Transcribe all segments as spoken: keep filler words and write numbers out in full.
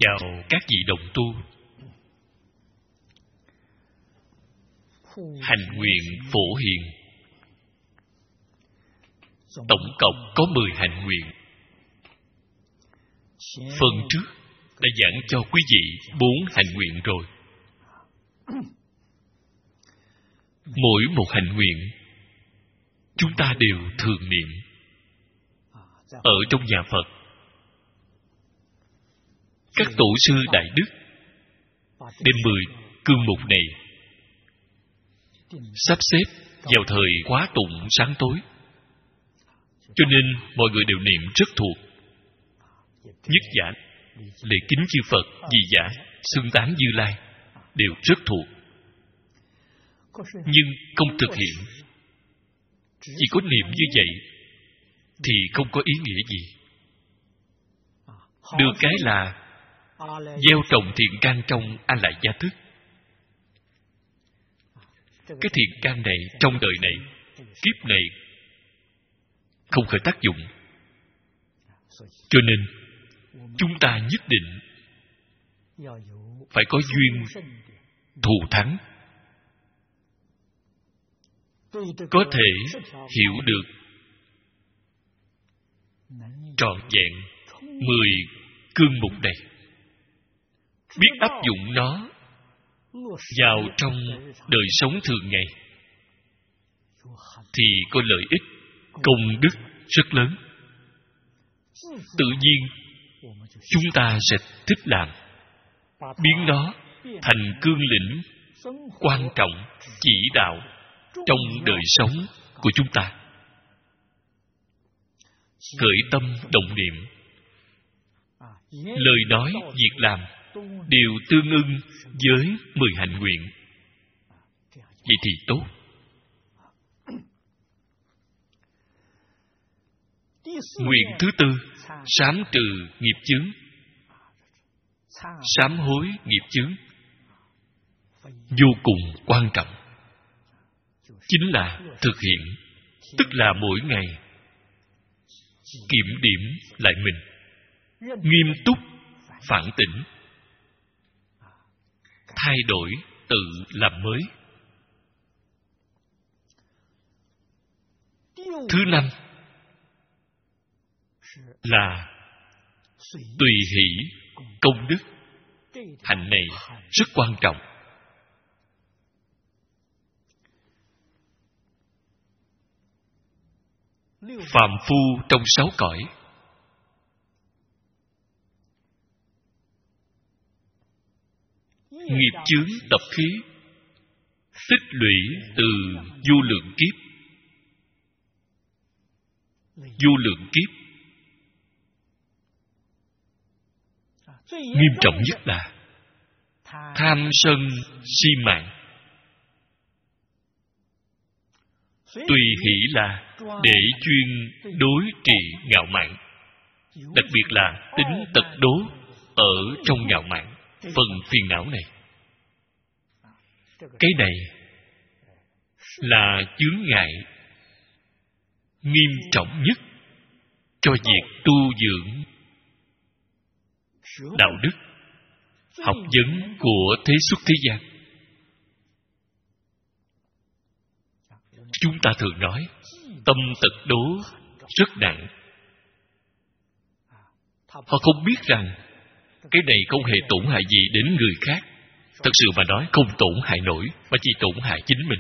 vào các vị đồng tu. Hành nguyện phổ hiền. Tổng cộng có mười hành nguyện. Phần trước đã giảng cho quý vị bốn hành nguyện rồi. Mỗi một hành nguyện chúng ta đều thường niệm. Ở trong nhà Phật, các tổ sư đại đức đem mười cương mục này sắp xếp vào thời khóa tụng sáng tối, cho nên mọi người đều niệm rất thuộc. Nhất giả, lễ kính chư Phật, dị giả, xưng tán Như Lai đều rất thuộc. Nhưng không thực hiện, chỉ có niệm như vậy thì không có ý nghĩa gì. Được cái là gieo trồng thiện căn trong A Lại Gia Thức. Cái thiện căn này trong đời này, kiếp này không khởi tác dụng. Cho nên chúng ta nhất định phải có duyên thù thắng, có thể hiểu được trọn vẹn mười cương mục này, biết áp dụng nó vào trong đời sống thường ngày, thì có lợi ích, công đức rất lớn. Tự nhiên chúng ta sẽ thích làm, biến nó thành cương lĩnh quan trọng chỉ đạo trong đời sống của chúng ta. Khởi tâm động niệm, lời nói, việc làm đều tương ưng với mười hành nguyện. Vậy thì tốt. Nguyện thứ tư, sám trừ nghiệp chướng. Sám hối nghiệp chướng vô cùng quan trọng. Chính là thực hiện, tức là mỗi ngày kiểm điểm lại mình, nghiêm túc phản tỉnh, thay đổi, tự làm mới. Thứ năm là tùy hỷ công đức. Hạnh này rất quan trọng. Phàm phu trong sáu cõi, nghiệp chướng tập khí tích lũy từ vô lượng kiếp. Vô lượng kiếp, nghiêm trọng nhất là tham sân si mạng. Tùy hỷ là để chuyên đối trị ngạo mạn, đặc biệt là tính tật đố ở trong ngạo mạn, phần phiền não này. Cái này là chướng ngại nghiêm trọng nhất cho việc tu dưỡng đạo đức, học vấn của thế xuất thế gian. Chúng ta thường nói tâm tật đố rất nặng. Họ không biết rằng cái này không hề tổn hại gì đến người khác. Thật sự mà nói không tổn hại nổi, mà chỉ tổn hại chính mình.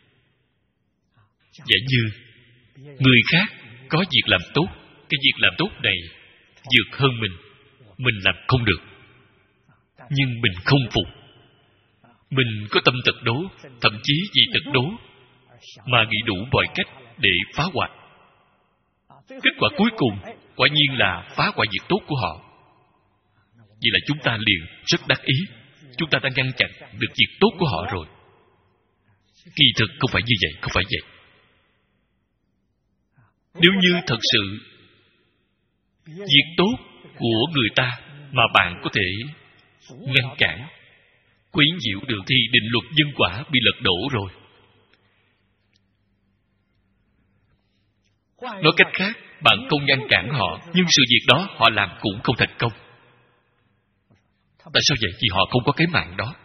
Giả như người khác có việc làm tốt, cái việc làm tốt này vượt hơn mình, mình làm không được, nhưng mình không phục. Mình có tâm tật đố, thậm chí vì tật đố mà nghĩ đủ mọi cách để phá hoại. Kết quả cuối cùng quả nhiên là phá hoại việc tốt của họ. Vậy là chúng ta liền rất đắc ý, chúng ta đã ngăn chặn được việc tốt của họ rồi. Kỳ thực không phải như vậy, không phải vậy. Nếu như thật sự việc tốt của người ta mà bạn có thể ngăn cản, quấy nhiễu được, thì định luật nhân quả bị lật đổ rồi. Nói cách khác, bạn không ngăn cản họ, nhưng sự việc đó họ làm cũng không thành công. Tại sao vậy? Vì họ không có cái mạng đó.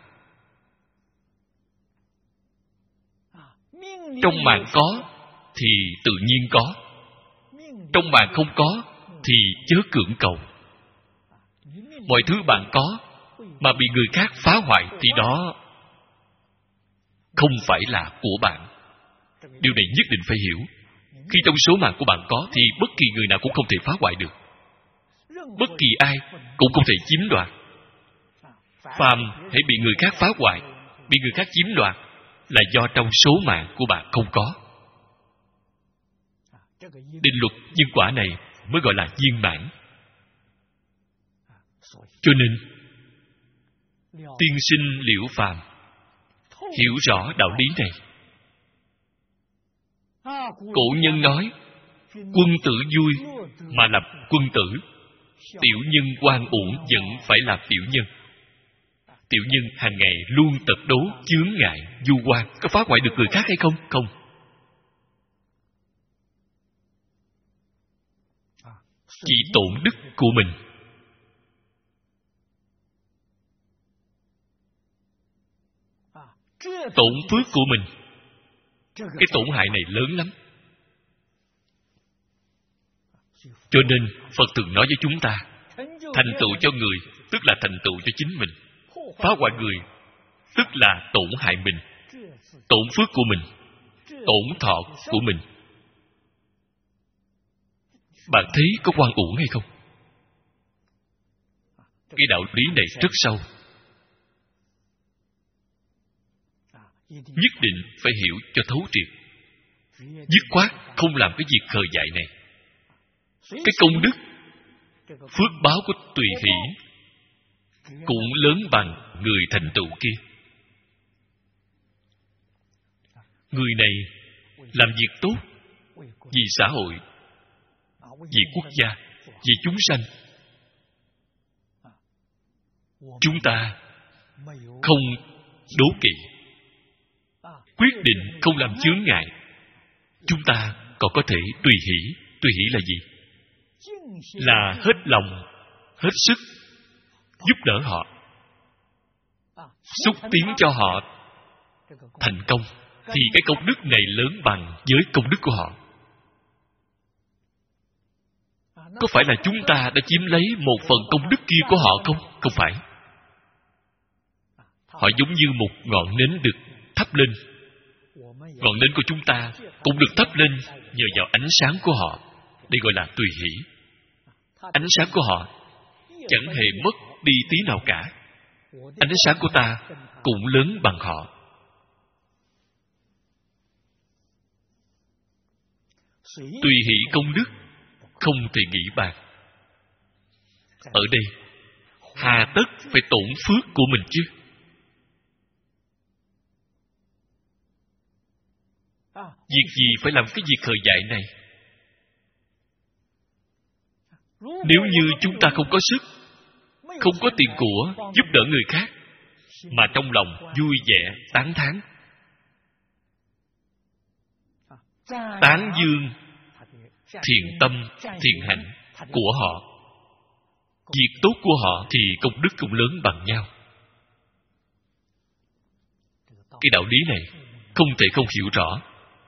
Trong mạng có thì tự nhiên có, trong mạng không có thì chớ cưỡng cầu. Mọi thứ bạn có mà bị người khác phá hoại thì đó không phải là của bạn. Điều này nhất định phải hiểu. Khi trong số mạng của bạn có thì bất kỳ người nào cũng không thể phá hoại được. Bất kỳ ai cũng không thể chiếm đoạt. Phàm hãy bị người khác phá hoại, bị người khác chiếm đoạt là do trong số mạng của bạn không có. Định luật nhân quả này mới gọi là viên mãn. Cho nên tiên sinh Liễu Phàm hiểu rõ đạo lý này. Cổ nhân nói quân tử vui mà làm quân tử, tiểu nhân oan uổng vẫn phải làm tiểu nhân. Tiểu nhân hàng ngày luôn tật đố chướng ngại du quan, có phá hoại được người khác hay không? Không. Chỉ tổn đức của mình. Tổn phước của mình. Cái tổn hại này lớn lắm. Cho nên Phật thường nói với chúng ta, thành tựu cho người tức là thành tựu cho chính mình, phá hoại người tức là tổn hại mình, tổn phước của mình, tổn thọ của mình. Bạn thấy có oan uổng hay không? Cái đạo lý này rất sâu, nhất định phải hiểu cho thấu triệt, dứt khoát không làm cái việc khờ dại này. Cái công đức phước báo của tùy hỷ cũng lớn bằng người thành tựu kia. Người này làm việc tốt vì xã hội, vì quốc gia, vì chúng sanh. Chúng ta không đố kỵ, quyết định không làm chướng ngại. Chúng ta còn có thể tùy hỷ. Tùy hỷ là gì? Là hết lòng, hết sức giúp đỡ họ, xúc tiến cho họ thành công, thì cái công đức này lớn bằng với công đức của họ. Có phải là chúng ta đã chiếm lấy một phần công đức kia của họ không? Không phải. Họ giống như một ngọn nến được thắp lên. Ngọn nến của chúng ta cũng được thắp lên nhờ vào ánh sáng của họ. Đây gọi là tùy hỷ. Ánh sáng của họ chẳng hề mất đi tí nào cả. Ánh sáng của ta cũng lớn bằng họ. Tùy hỷ công đức không thể nghĩ bàn. Ở đây hà tất phải tổn phước của mình chứ. Việc gì phải làm cái việc khờ dại này? Nếu như chúng ta không có sức, không có tiền của giúp đỡ người khác, mà trong lòng vui vẻ tán thán, tán dương thiện tâm, thiện hạnh của họ, việc tốt của họ, thì công đức cũng lớn bằng nhau. Cái đạo lý này không thể không hiểu rõ.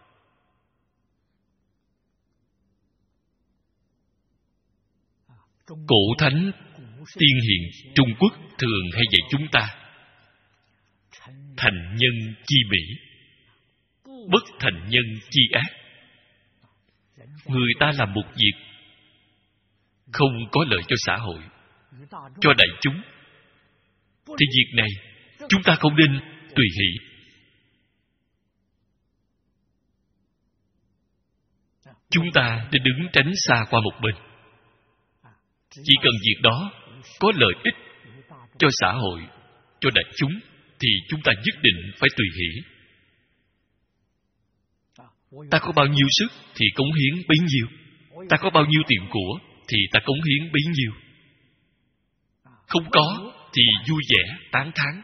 Cổ thánh tiên hiền Trung Quốc thường hay dạy chúng ta: thành nhân chi mỹ, bất thành nhân chi ác. Người ta làm một việc không có lợi cho xã hội, cho đại chúng, thì việc này chúng ta không nên tùy hỷ. Chúng ta nên đứng tránh xa qua một bên. Chỉ cần việc đó có lợi ích cho xã hội, cho đại chúng, thì chúng ta nhất định phải tùy hỷ. Ta có bao nhiêu sức thì cống hiến bấy nhiêu. Ta có bao nhiêu tiền của thì ta cống hiến bấy nhiêu. Không có thì vui vẻ tán thán.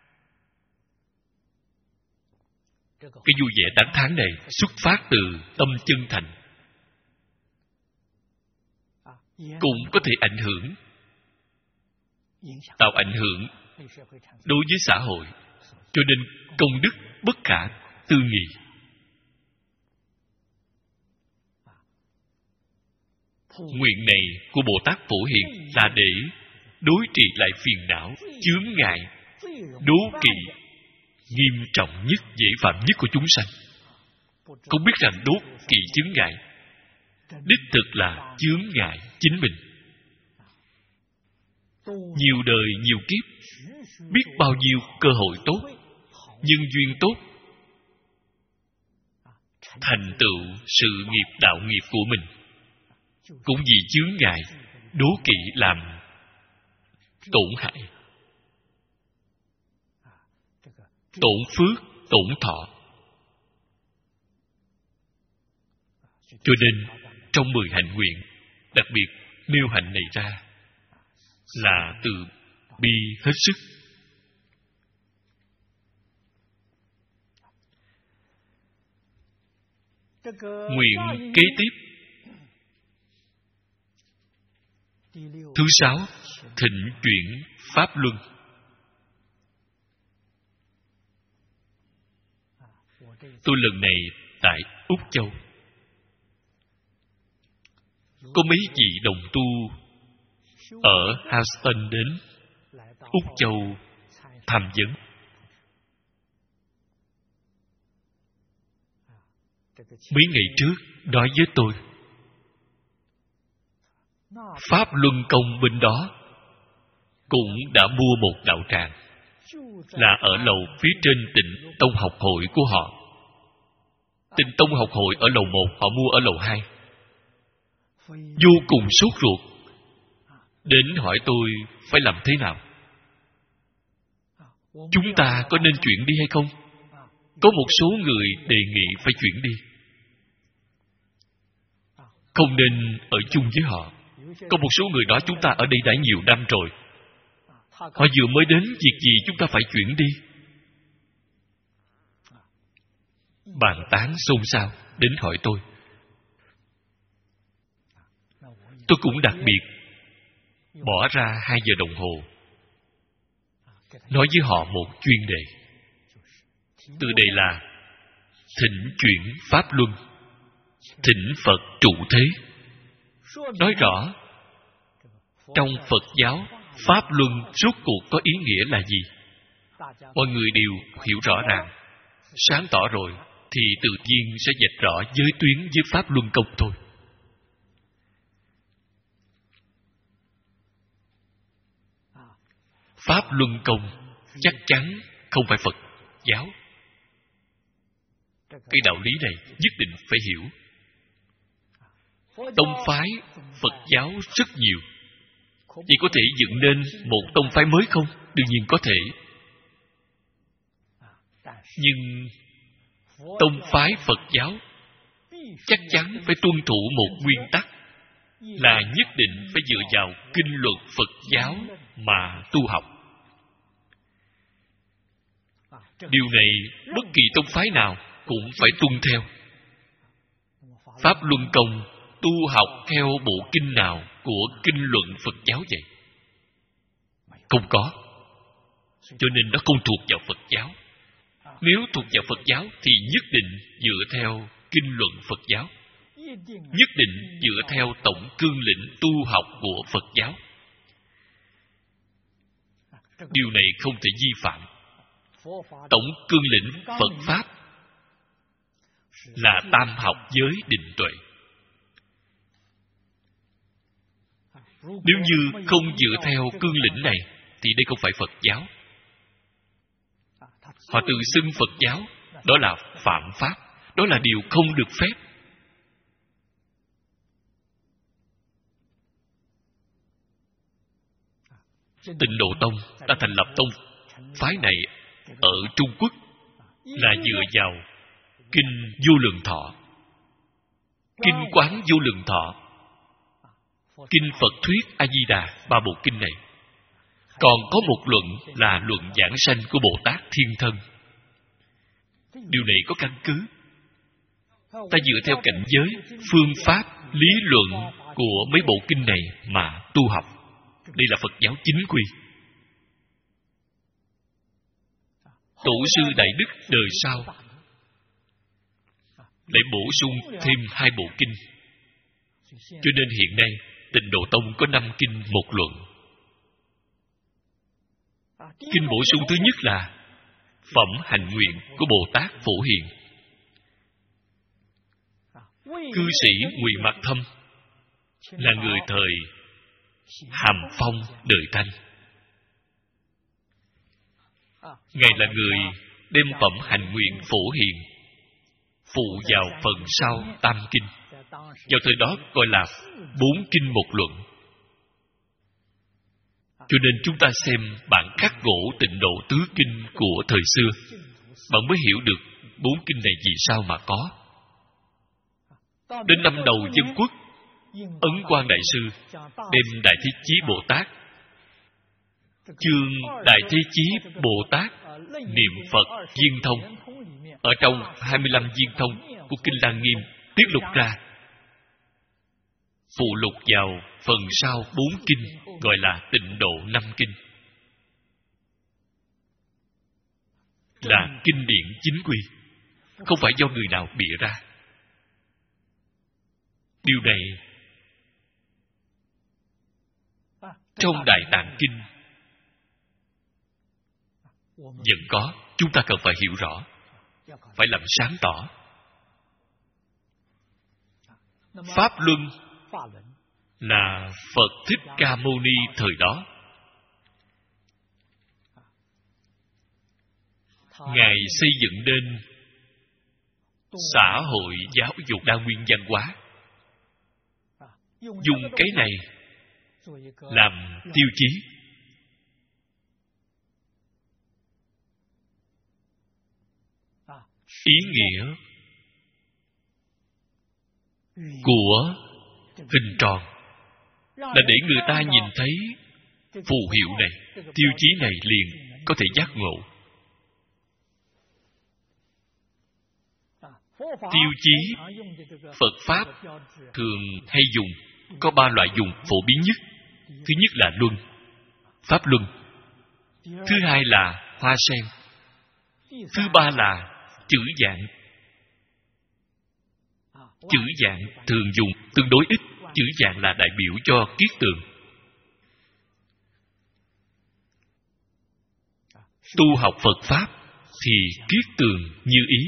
Cái vui vẻ tán thán này xuất phát từ tâm chân thành, cũng có thể ảnh hưởng tạo ảnh hưởng đối với xã hội, cho nên công đức bất khả tư nghị. Nguyện này của Bồ Tát Phổ Hiền là để đối trị lại phiền não, chướng ngại, đố kỵ nghiêm trọng nhất, dễ phạm nhất của chúng sanh. Không biết rằng đố kỵ chướng ngại đích thực là chướng ngại chính mình. Nhiều đời nhiều kiếp, biết bao nhiêu cơ hội tốt, nhân duyên tốt, thành tựu sự nghiệp đạo nghiệp của mình, cũng vì chướng ngại đố kỵ làm tổn hại, tổn phước, tổn thọ. Cho nên trong mười hạnh nguyện, đặc biệt nêu hạnh này ra là từ bi hết sức. Nguyện kế tiếp thứ sáu, thịnh chuyển pháp luân. Tôi lần này tại Úc Châu, có mấy vị đồng tu ở Houston đến Úc Châu tham vấn. Mấy ngày trước nói với tôi, Pháp Luân Công bên đó cũng đã mua một đạo tràng, là ở lầu phía trên Tịnh Tông học hội của họ. Tịnh Tông học hội ở lầu một, họ mua ở lầu hai. Vô cùng sốt ruột, đến hỏi tôi phải làm thế nào. Chúng ta có nên chuyển đi hay không? Có một số người đề nghị phải chuyển đi, không nên ở chung với họ. Có một số người nói chúng ta ở đây đã nhiều năm rồi, họ vừa mới đến, việc gì chúng ta phải chuyển đi. Bàn tán xôn xao, đến hỏi tôi. Tôi cũng đặc biệt bỏ ra hai giờ đồng hồ nói với họ một chuyên đề. Từ đề là thịnh chuyển pháp luân, thỉnh Phật trụ thế. Nói rõ trong Phật giáo, pháp luân rốt cuộc có ý nghĩa là gì? Mọi người đều hiểu rõ ràng, sáng tỏ rồi, thì tự nhiên sẽ vạch rõ giới tuyến với Pháp Luân Công thôi. Pháp Luân Công chắc chắn không phải Phật giáo. Cái đạo lý này nhất định phải hiểu. Tông phái Phật giáo rất nhiều, chỉ có thể dựng nên một tông phái mới không? Đương nhiên có thể. Nhưng tông phái Phật giáo chắc chắn phải tuân thủ một nguyên tắc, là nhất định phải dựa vào kinh luật Phật giáo mà tu học. Điều này bất kỳ tông phái nào cũng phải tuân theo. Pháp Luân Công tu học theo bộ kinh nào của kinh luận Phật giáo vậy? Không có. Cho nên nó không thuộc vào Phật giáo. Nếu thuộc vào Phật giáo thì nhất định dựa theo kinh luận Phật giáo, nhất định dựa theo tổng cương lĩnh tu học của Phật giáo. Điều này không thể vi phạm. Tổng cương lĩnh Phật Pháp là tam học giới định tuệ. Nếu như không dựa theo cương lĩnh này thì đây không phải Phật giáo. Họ tự xưng Phật giáo, đó là phạm pháp, đó là điều không được phép. Tịnh Độ Tông đã thành lập tông phái này ở Trung Quốc là dựa vào kinh Vô Lượng Thọ, kinh Quán Vô Lượng Thọ, kinh Phật Thuyết A Di Đà, ba bộ kinh này. Còn có một luận là luận giảng sanh của Bồ Tát Thiên Thân. Điều này có căn cứ. Ta dựa theo cảnh giới, phương pháp, lý luận của mấy bộ kinh này mà tu học. Đây là Phật giáo chính quy. tổ sư đại đức đời sau lại bổ sung thêm hai bộ kinh. Cho nên hiện nay Tịnh Độ Tông có năm kinh một luận. Kinh bổ sung thứ nhất là Phẩm Hạnh Nguyện của Bồ Tát Phổ Hiền. Cư sĩ Ngụy Mạc Thâm là người thời Hàm Phong đời Thanh. Ngài là người đem Phẩm Hạnh Nguyện Phổ Hiền phụ vào phần sau Tam Kinh. Vào thời đó gọi là bốn kinh một luận. Cho nên chúng ta xem bản khắc gỗ Tịnh Độ Tứ Kinh của thời xưa, bạn mới hiểu được bốn kinh này vì sao mà có. Đến năm đầu Dân Quốc, Ấn Quang Đại Sư đem Đại Thế Chí Bồ Tát chương Đại Thế Chí Bồ Tát niệm Phật viên thông ở trong hai mươi lăm viên thông của Kinh Lăng Nghiêm tiết lục ra, phụ lục vào phần sau bốn kinh gọi là Tịnh Độ Năm Kinh, là kinh điển chính quy, không phải do người nào bịa ra. Điều này trong Đại Tạng Kinh vẫn có, chúng ta cần phải hiểu rõ, phải làm sáng tỏ. Pháp Luân là Phật Thích Ca Mâu Ni thời đó, Ngài xây dựng nên xã hội giáo dục đa nguyên văn hóa, dùng cái này làm tiêu chí. Ý nghĩa của hình tròn là để người ta nhìn thấy phù hiệu này, tiêu chí này liền có thể giác ngộ. Tiêu chí Phật Pháp thường hay dùng có ba loại dùng phổ biến nhất. Thứ nhất là luân, Pháp luân. Thứ hai là hoa sen. Thứ ba là chữ dạng. Chữ dạng thường dùng tương đối ít. Chữ dạng là đại biểu cho kiết tường. Tu học Phật Pháp thì kiết tường như ý,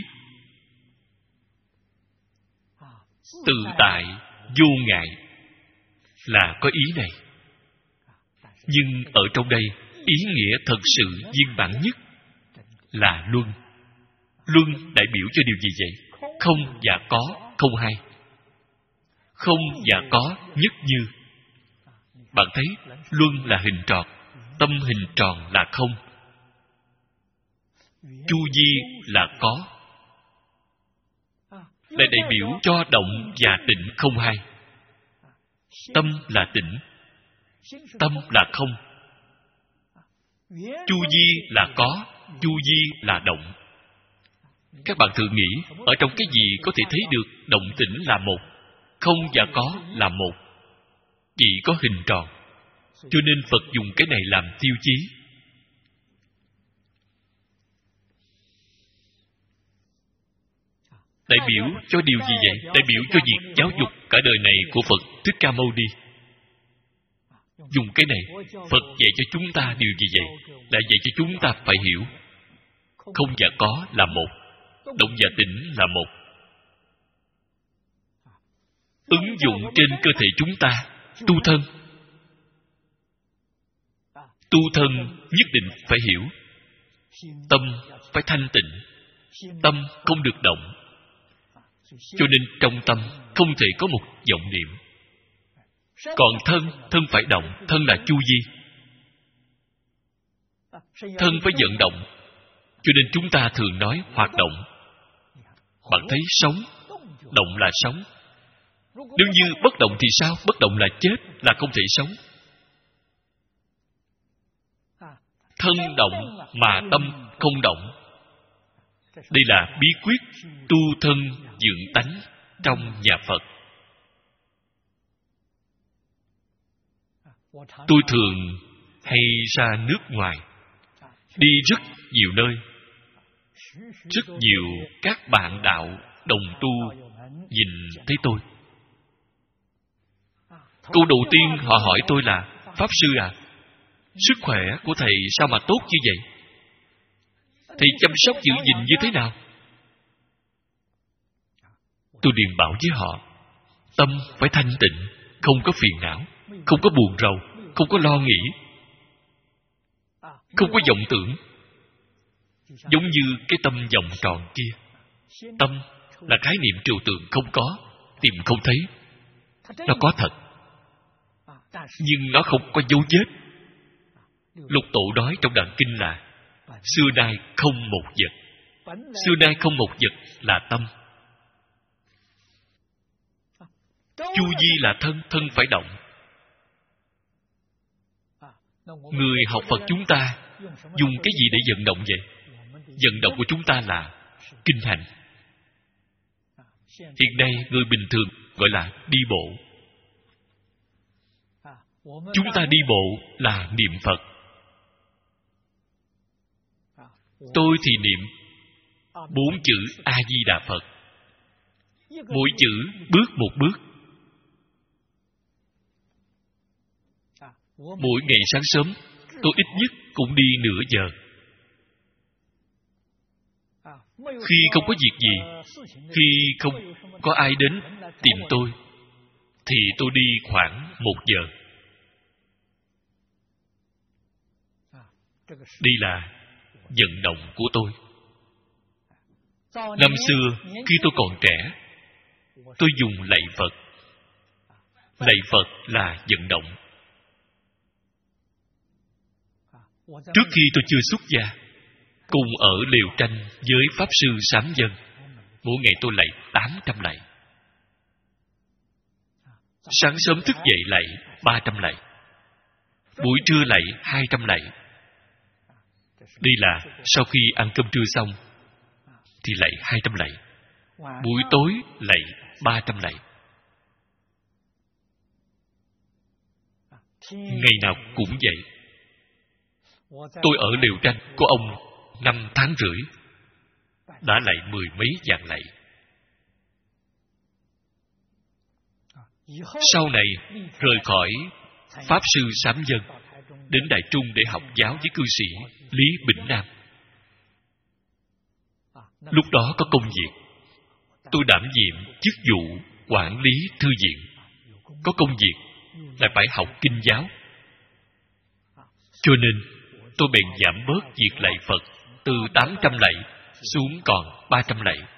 tự tại, vô ngại là có ý này. Nhưng ở trong đây, ý nghĩa thật sự viên bản nhất là luân. Luân đại biểu cho điều gì vậy? Không và có, không hai. Không và có nhất như. Bạn thấy luân là hình tròn, tâm hình tròn là không, chu vi là có, lại đại biểu cho động và tịnh không hai. Tâm là tịnh, tâm là không, chu vi là có, chu vi là động. Các bạn thử nghĩ, ở trong cái gì có thể thấy được động tĩnh là một, không và có là một, chỉ có hình tròn. Cho nên Phật dùng cái này làm tiêu chí. Đại biểu cho điều gì vậy? Đại biểu cho việc giáo dục cả đời này của Phật Thích Ca Mâu Ni. Dùng cái này, Phật dạy cho chúng ta điều gì vậy? Là dạy cho chúng ta phải hiểu không và có là một, động và tĩnh là một. Ứng dụng trên cơ thể chúng ta, tu thân. Tu thân nhất định phải hiểu. Tâm phải thanh tịnh, tâm không được động. Cho nên trong tâm không thể có một vọng niệm. Còn thân, thân phải động, thân là chu vi. Thân phải vận động. Cho nên chúng ta thường nói hoạt động. Bạn thấy sống, động là sống. Nếu như bất động thì sao? Bất động là chết, là không thể sống. Thân động mà tâm không động. Đây là bí quyết tu thân dưỡng tánh trong nhà Phật. Tôi thường hay ra nước ngoài, đi rất nhiều nơi, rất nhiều các bạn đạo đồng tu nhìn thấy tôi. Câu đầu tiên họ hỏi tôi là: Pháp Sư à, sức khỏe của thầy sao mà tốt như vậy? Thầy chăm sóc giữ gìn như thế nào? Tôi liền bảo với họ: tâm phải thanh tịnh, không có phiền não, không có buồn rầu, không có lo nghĩ, không có vọng tưởng. Giống như cái tâm vòng tròn kia. Tâm là khái niệm trừu tượng không có, tìm không thấy. Nó có thật, nhưng nó không có dấu vết. Lục Tổ nói trong Đàn Kinh là: xưa nay không một vật. Xưa nay không một vật là tâm. Chu vi là thân, thân phải động. Người học Phật chúng ta dùng cái gì để vận động vậy? Vận động của chúng ta là kinh hành. Hiện nay người bình thường gọi là đi bộ. Chúng ta đi bộ là niệm Phật. Tôi thì niệm bốn chữ A-di-đà Phật. Mỗi chữ bước một bước. Mỗi ngày sáng sớm tôi ít nhất cũng đi nửa giờ. Khi không có việc gì, khi không có ai đến tìm tôi, thì tôi đi khoảng một giờ. Đây là vận động của tôi. Năm xưa, khi tôi còn trẻ, tôi dùng lạy Phật. Lạy Phật là vận động. Trước khi tôi chưa xuất gia, cùng ở lều tranh với Pháp Sư Sám Dân, mỗi ngày tôi lạy tám trăm lạy. Sáng sớm thức dậy lạy ba trăm lạy. Buổi trưa lạy hai trăm lạy. Đây là sau khi ăn cơm trưa xong thì lạy hai trăm lạy. Buổi tối lạy ba trăm lạy. Ngày nào cũng vậy. Tôi ở lều tranh của ông năm tháng rưỡi, đã lạy mười mấy vạn lạy. Sau này rời khỏi Pháp Sư Sám Dân, đến Đại Trung để học giáo với cư sĩ Lý Bỉnh Nam. Lúc đó có công việc, tôi đảm nhiệm chức vụ quản lý thư viện. Có công việc lại phải học kinh giáo, cho nên tôi bèn giảm bớt việc lạy Phật từ tám trăm lạy xuống còn ba trăm lạy.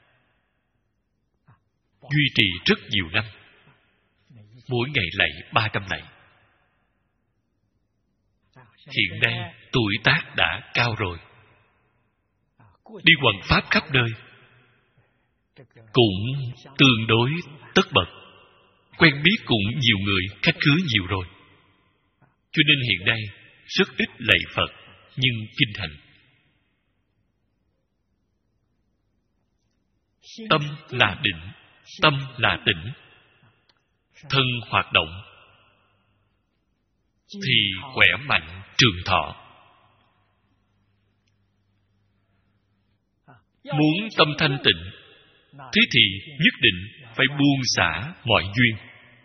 Duy trì rất nhiều năm, mỗi ngày lạy ba trăm lạy. Hiện nay tuổi tác đã cao rồi, đi hoằng pháp khắp nơi, cũng tương đối tất bật, quen biết cũng nhiều người, khách khứa nhiều rồi. Cho nên hiện nay rất ít lạy Phật, nhưng kinh hành. Tâm là định, tâm là tĩnh. Thân hoạt động thì khỏe mạnh trường thọ. Muốn tâm thanh tịnh, thế thì nhất định phải buông xả mọi duyên.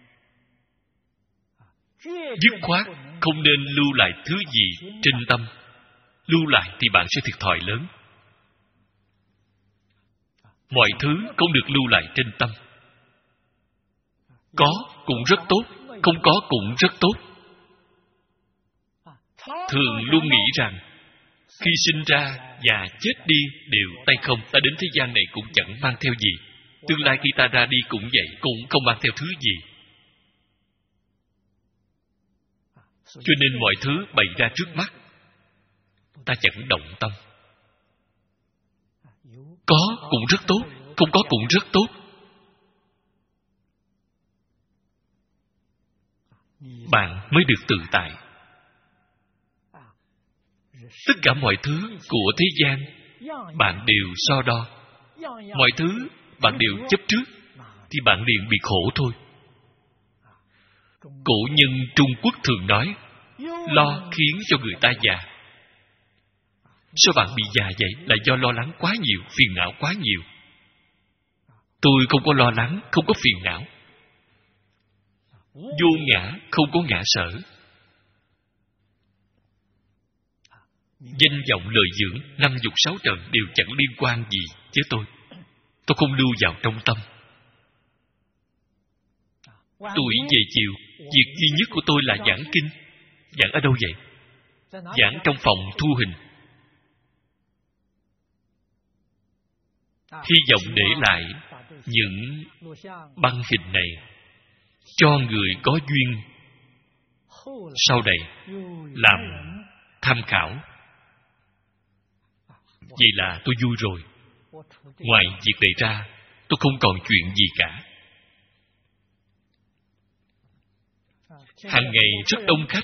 Dứt khoát không nên lưu lại thứ gì trên tâm. Lưu lại thì bạn sẽ thiệt thòi lớn. Mọi thứ không được lưu lại trên tâm. Có cũng rất tốt, không có cũng rất tốt. Thường luôn nghĩ rằng khi sinh ra và chết đi đều tay không, ta đến thế gian này cũng chẳng mang theo gì. Tương lai khi ta ra đi cũng vậy, cũng không mang theo thứ gì. Cho nên mọi thứ bày ra trước mắt, ta chẳng động tâm. Có cũng rất tốt, không có cũng rất tốt. Bạn mới được tự tại. Tất cả mọi thứ của thế gian bạn đều so đo. Mọi thứ bạn đều chấp trước, thì bạn liền bị khổ thôi. Cổ nhân Trung Quốc thường nói, lo khiến cho người ta già. Sao bạn bị già vậy? Là do lo lắng quá nhiều, phiền não quá nhiều. Tôi không có lo lắng, không có phiền não. Vô ngã, không có ngã sở. Danh vọng lời dưỡng, năm dục sáu trần đều chẳng liên quan gì với tôi. Tôi không lưu vào trong tâm. Tuổi về chiều, việc duy nhất của tôi là giảng kinh. Giảng ở đâu vậy? Giảng trong phòng thu hình. Hy vọng để lại những băng hình này cho người có duyên sau này làm tham khảo. Vậy là tôi vui rồi. Ngoài việc này ra, tôi không còn chuyện gì cả. Hàng ngày rất đông khách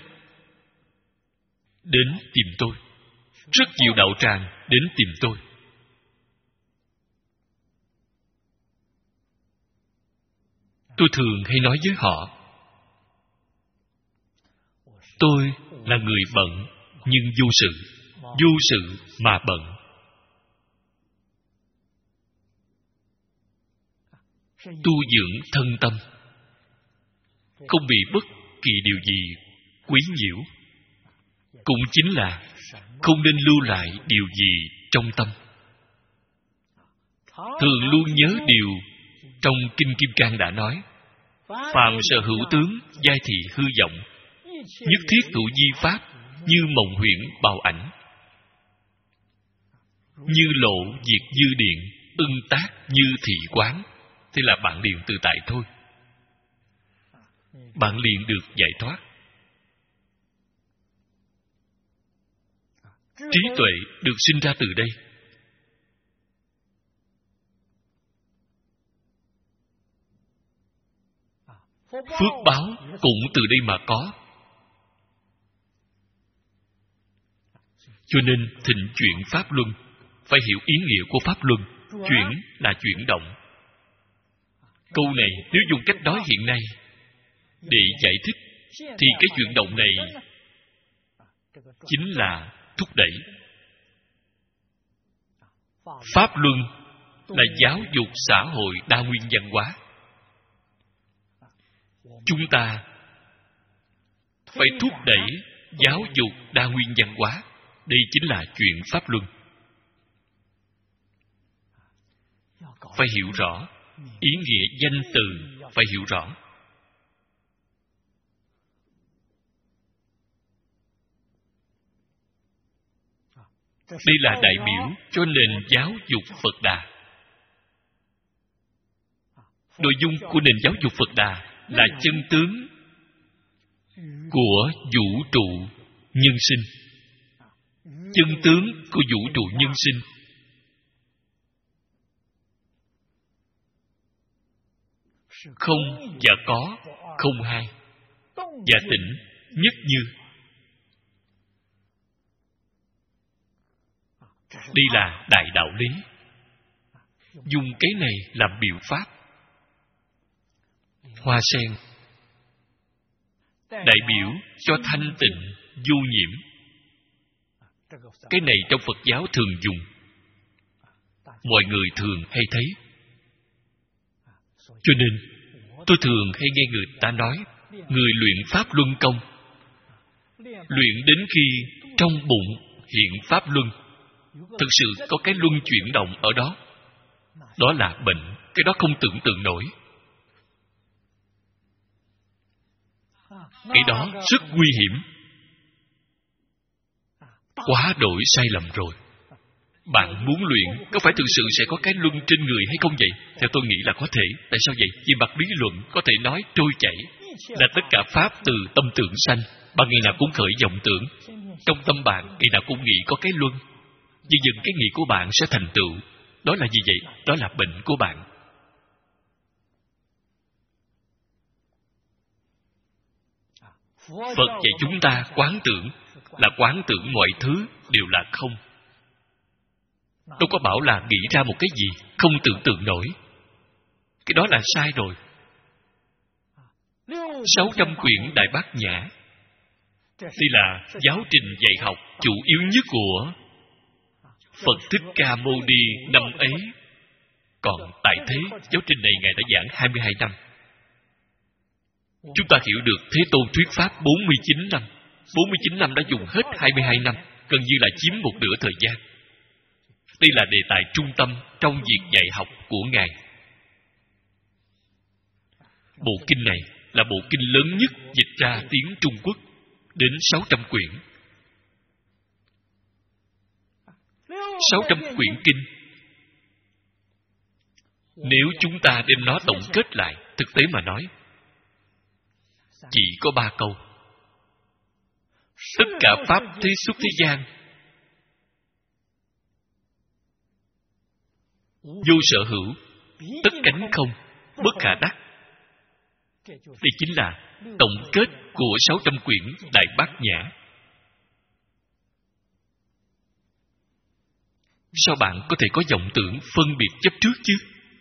đến tìm tôi. Rất nhiều đạo tràng đến tìm tôi. Tôi thường hay nói với họ, tôi là người bận nhưng vô sự. Vô sự mà bận. Tu dưỡng thân tâm, không bị bất kỳ điều gì quấy nhiễu. Cũng chính là không nên lưu lại điều gì trong tâm. Thường luôn nhớ điều trong Kinh Kim Cang đã nói: phàm sở hữu tướng, giai thị hư vọng, nhất thiết hữu di pháp, như mộng huyễn bào ảnh. Như lộ diệt như điện, ưng tác như thị quán. Thế là bạn liền tự tại thôi. Bạn liền được giải thoát. Trí tuệ được sinh ra từ đây. Phước báo cũng từ đây mà có. Cho nên thịnh chuyển Pháp Luân, phải hiểu ý nghĩa của Pháp Luân. Chuyển là chuyển động. Câu này nếu dùng cách nói hiện nay để giải thích, thì cái chuyển động này chính là thúc đẩy. Pháp Luân là giáo dục xã hội đa nguyên văn hóa. Chúng ta phải thúc đẩy giáo dục đa nguyên văn hóa. Đây chính là chuyện Pháp Luân. Phải hiểu rõ ý nghĩa danh từ, phải hiểu rõ. Đây là đại biểu cho nền giáo dục Phật Đà. Nội dung của nền giáo dục Phật Đà là chân tướng của vũ trụ nhân sinh. Chân tướng của vũ trụ nhân sinh. Không và có, không hai, và tịnh nhất như. Đây là đại đạo lý. Dùng cái này làm biểu pháp. Hoa sen đại biểu cho thanh tịnh vô nhiễm. Cái này trong Phật giáo thường dùng, mọi người thường hay thấy. Cho nên tôi thường hay nghe người ta nói, người luyện Pháp Luân công, luyện đến khi trong bụng hiện Pháp Luân, thực sự có cái luân chuyển động ở đó. Đó là bệnh, cái đó không tưởng tượng nổi. Cái đó rất nguy hiểm. Quá đổi sai lầm rồi. Bạn muốn luyện, có phải thực sự sẽ có cái luân trên người hay không vậy? Theo tôi nghĩ là có thể. Tại sao vậy? Vì mặt lý luận có thể nói trôi chảy, là tất cả pháp từ tâm tưởng sanh. Bạn ngày nào cũng khởi vọng tưởng. Trong tâm bạn ngày nào cũng nghĩ có cái luân. Dần dần cái nghĩ của bạn sẽ thành tựu. Đó là gì vậy? Đó là bệnh của bạn. Phật dạy chúng ta quán tưởng, là quán tưởng mọi thứ đều là không. Đâu có bảo là nghĩ ra một cái gì không tưởng tượng nổi. Cái đó là sai rồi. Sáu trăm quyển Đại Bát Nhã, đây là giáo trình dạy học chủ yếu nhất của Phật Thích Ca Mâu Ni năm ấy còn tại thế, giáo trình này Ngài đã giảng hai mươi hai năm. Chúng ta hiểu được Thế Tôn thuyết pháp bốn mươi chín năm. bốn mươi chín năm đã dùng hết hai mươi hai năm, gần như là chiếm một nửa thời gian. Đây là đề tài trung tâm trong việc dạy học của Ngài. Bộ kinh này là bộ kinh lớn nhất dịch ra tiếng Trung Quốc, đến sáu trăm quyển. sáu trăm quyển kinh. Nếu chúng ta đem nó tổng kết lại, thực tế mà nói, chỉ có ba câu. Tất cả pháp thế xuất thế gian, vô sở hữu, tất cánh không, bất khả đắc. Đây chính là tổng kết của sáu trăm quyển Đại Bát Nhã. Sao bạn có thể có vọng tưởng phân biệt chấp trước chứ?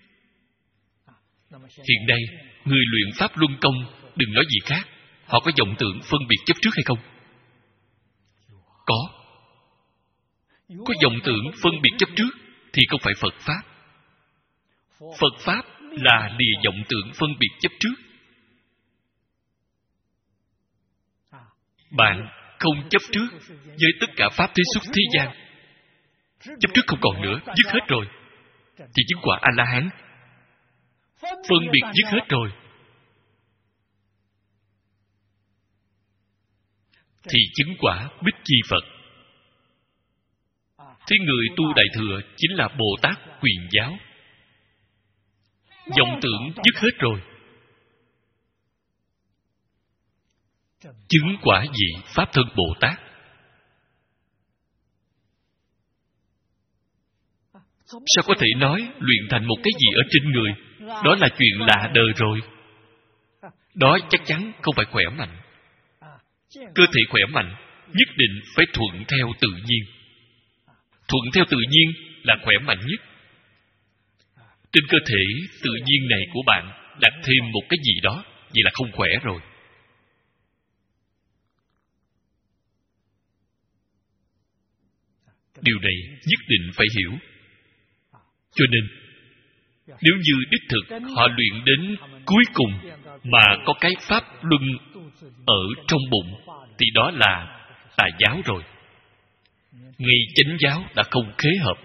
Hiện nay, người luyện Pháp Luân Công đừng nói gì khác, họ có vọng tưởng phân biệt chấp trước hay không? Có. Có vọng tưởng phân biệt chấp trước thì không phải Phật Pháp. Phật Pháp là lìa vọng tưởng phân biệt chấp trước. Bạn không chấp trước với tất cả pháp thế xuất thế gian, chấp trước không còn nữa, dứt hết rồi, thì chứng quả A-la-hán. Phân biệt dứt hết rồi, thì chứng quả Bích Chi Phật. Thế người tu Đại Thừa chính là Bồ Tát Quyền Giáo. Vọng tưởng dứt hết rồi, chứng quả vị Pháp Thân Bồ Tát. Sao có thể nói luyện thành một cái gì ở trên người? Đó là chuyện lạ đời rồi. Đó chắc chắn không phải khỏe mạnh. Cơ thể khỏe mạnh nhất định phải thuận theo tự nhiên. Thuận theo tự nhiên là khỏe mạnh nhất. Trên cơ thể tự nhiên này của bạn đặt thêm một cái gì đó, vậy là không khỏe rồi. Điều này nhất định phải hiểu. Cho nên, nếu như đích thực họ luyện đến cuối cùng mà có cái pháp luân ở trong bụng, thì đó là tà giáo rồi. Ngay chánh giáo đã không khế hợp,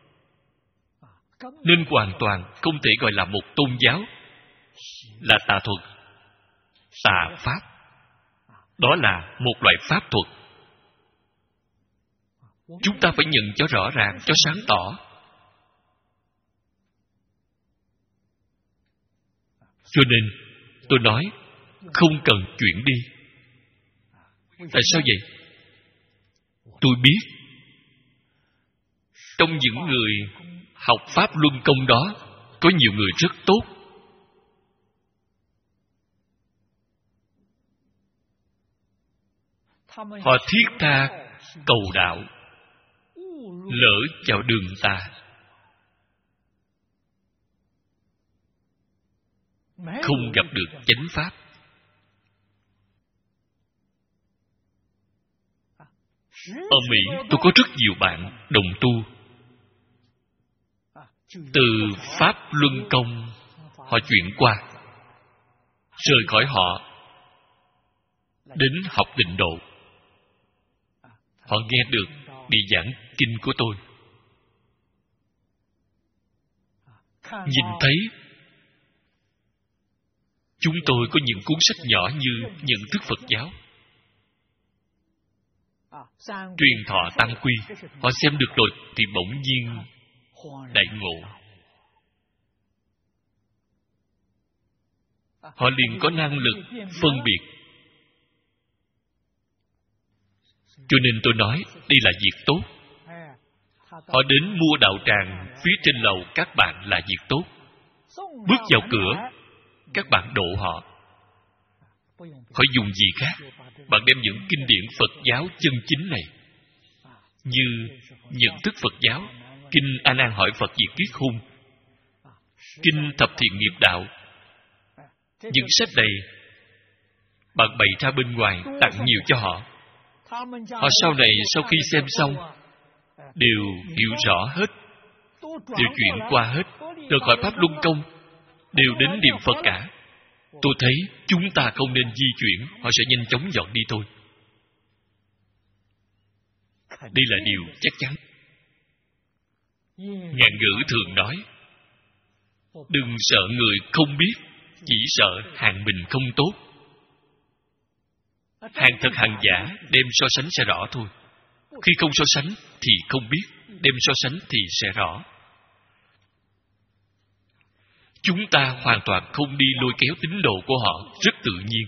nên hoàn toàn không thể gọi là một tôn giáo, là tà thuật, tà pháp. Đó là một loại pháp thuật. Chúng ta phải nhận cho rõ ràng, cho sáng tỏ. Cho nên, tôi nói, không cần chuyển đi. Tại sao vậy? Tôi biết, trong những người học Pháp Luân Công đó, có nhiều người rất tốt. Họ thiết tha cầu đạo, lỡ vào đường tà, không gặp được chánh pháp. Ở Mỹ, tôi có rất nhiều bạn đồng tu. Từ Pháp Luân Công, họ chuyển qua, rời khỏi họ, đến học Tịnh Độ. Họ nghe được đi giảng kinh của tôi, nhìn thấy chúng tôi có những cuốn sách nhỏ như Nhận Thức Phật Giáo, Truyền Thọ Tăng Quy. Họ xem được rồi thì bỗng nhiên đại ngộ. Họ liền có năng lực phân biệt. Cho nên tôi nói đây là việc tốt. Họ đến mua đạo tràng phía trên lầu các bạn là việc tốt. Bước vào cửa, các bạn độ họ. Khỏi dùng gì khác. Bạn đem những kinh điển Phật giáo chân chính này, như Nhận Thức Phật Giáo, Kinh A Nan hỏi Phật việc kiết hung, Kinh Thập Thiện Nghiệp Đạo. Những sách này bạn bày ra bên ngoài, tặng nhiều cho họ. Họ sau này sau khi xem xong, đều hiểu rõ hết, đều chuyển qua hết, rời khỏi pháp luân công, đều đến niệm Phật cả. Tôi thấy chúng ta không nên di chuyển, họ sẽ nhanh chóng dọn đi thôi. Đây là điều chắc chắn. Ngạn ngữ thường nói, đừng sợ người không biết, chỉ sợ hàng mình không tốt. Hàng thật hàng giả đem so sánh sẽ rõ thôi. Khi không so sánh thì không biết, đem so sánh thì sẽ rõ. Chúng ta hoàn toàn không đi lôi kéo tín đồ của họ, rất tự nhiên.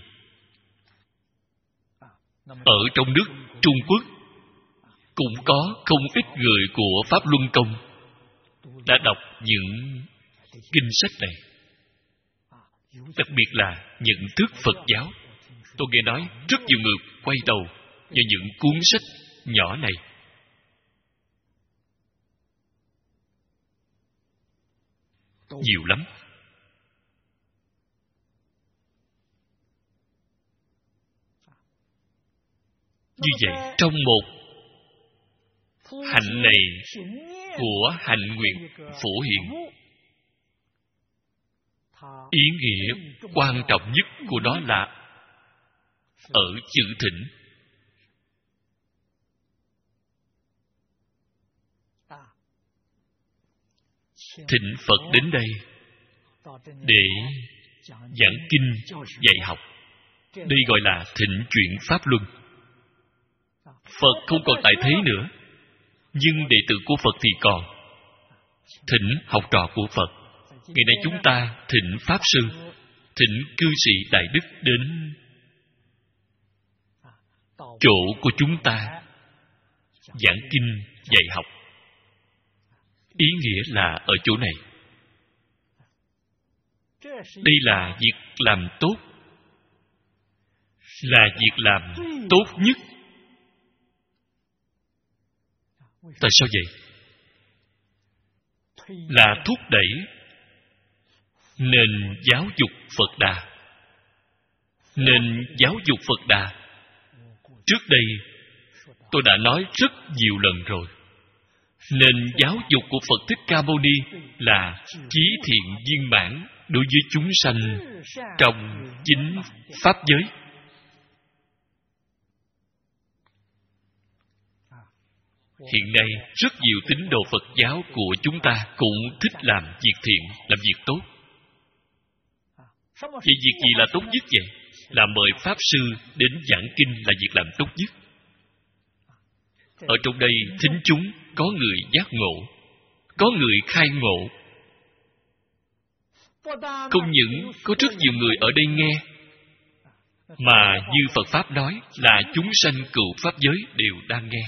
Ở trong nước Trung Quốc cũng có không ít người của Pháp Luân Công đã đọc những kinh sách này, đặc biệt là nhận thức Phật giáo. Tôi nghe nói rất nhiều người quay đầu vào những cuốn sách nhỏ này. Nhiều lắm. Như vậy, trong một hạnh này của hạnh nguyện phổ hiện, ý nghĩa quan trọng nhất của đó là ở chữ thỉnh. Thỉnh Phật đến đây để giảng kinh, dạy học. Đây gọi là thịnh chuyển Pháp Luân. Phật không còn tại thế nữa, nhưng đệ tử của Phật thì còn. Thỉnh học trò của Phật. Ngày nay chúng ta thỉnh Pháp Sư, thỉnh cư sĩ Đại Đức đến chỗ của chúng ta giảng kinh, dạy học. Ý nghĩa là ở chỗ này. Đây là việc làm tốt, là việc làm tốt nhất. Tại sao vậy? Là thúc đẩy nền giáo dục Phật Đà. Nền giáo dục Phật Đà, trước đây tôi đã nói rất nhiều lần rồi. Nền giáo dục của Phật Thích Ca Mâu Ni là chí thiện viên mãn đối với chúng sanh trong chính pháp giới. Hiện nay rất nhiều tín đồ Phật giáo của chúng ta cũng thích làm việc thiện, làm việc tốt. Vậy việc gì là tốt nhất vậy? Là mời Pháp Sư đến giảng kinh là việc làm tốt nhất. Ở trong đây thính chúng có người giác ngộ, có người khai ngộ. Không những có rất nhiều người ở đây nghe, mà như Phật Pháp nói là chúng sanh cựu Pháp giới đều đang nghe.